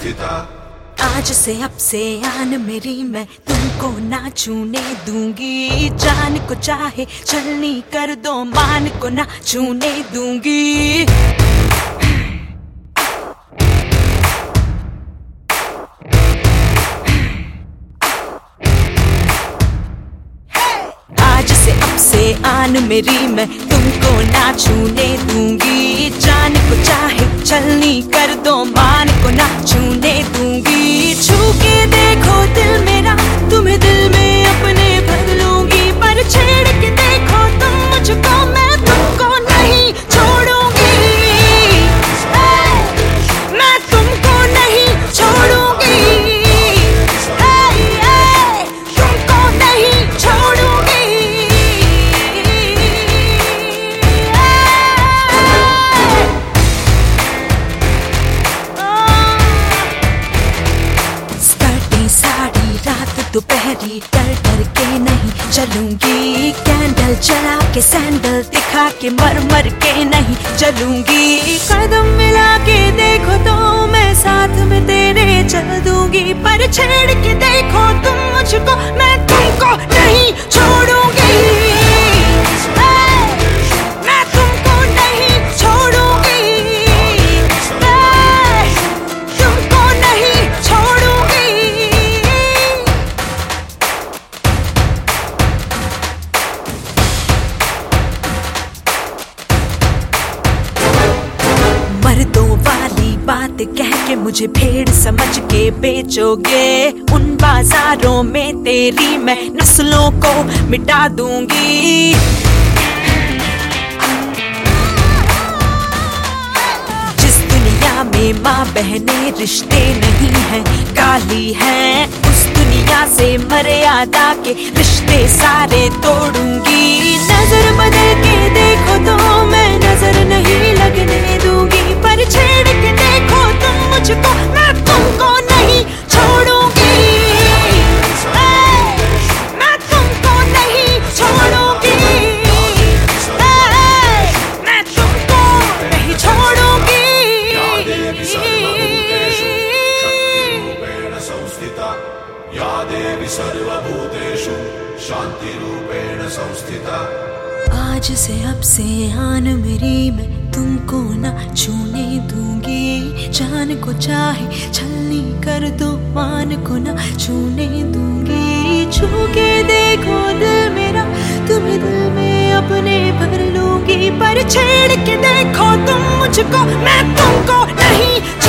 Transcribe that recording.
संस्थिता। आज से अब से आन मेरी, मैं तुमको ना छूने दूंगी। जान को चाहे छलनी कर दो, मान को ना छूने दूंगी। आज से अब से आन मेरी, मैं तुमको ना छूने दूंगी। जान को चाहे छलनी कर दो, मान को ना छूने दूंगी। छू के देखो दिल मेरा, तुम्हें दिल में अपने भर लूंगी। पर छेड़ के देखो तुम मुझको, मैं तुमको नहीं छोड़ूंगी। मैं तुमको नहीं छोड़ूंगी। तुमको नहीं छोड़ूंगी। साड़ी रात दोपहरी डर डर के नहीं चलूंगी। कैंडल जला के सैंडल दिखा के मर मर के नहीं चलूंगी। कदम मिला के देखो तो मैं साथ में तेरे चल दूंगी। पर छेड़ के देखो तुम मुझको, मैं तुमको नहीं छोड़ूंगी। मैं तुमको नहीं छोड़ूंगी। तुमको नहीं छोड़ूंगी। मर्दों वाली बात कह के मुझे भेड़ समझ के बेचोगे। उन बाजारों में तेरी मैं नस्लों को मिटा दूंगी। जिस दुनिया में माँ बहने रिश्ते नहीं हैं, गाली है, उस दुनिया से मर्यादा के रिश्ते सारे तोड़ूंगी। नजर बदल के देखो तो मैं नजर नहीं लगने दूंगी। पर छेड़ के देखो तुम मुझको, मैं तुमको नहीं छोड़ूंगी। मैं तुमको नहीं छोड़ूंगी। मैं तुमको नहीं छोड़ूंगी। या देवी सर्वभूतेषु शांतिरूपेण संस्थिता। आज से अब से आन मेरी, मैं तुमको ना छूने दूंगी। जान को चाहे छलनी कर दो, मान को ना छूने दूंगी। छू के देखो दिल मेरा, तुम्हें दिल में अपने भर लूंगी। पर छेड़ के देखो तुम मुझको, मैं तुमको नहीं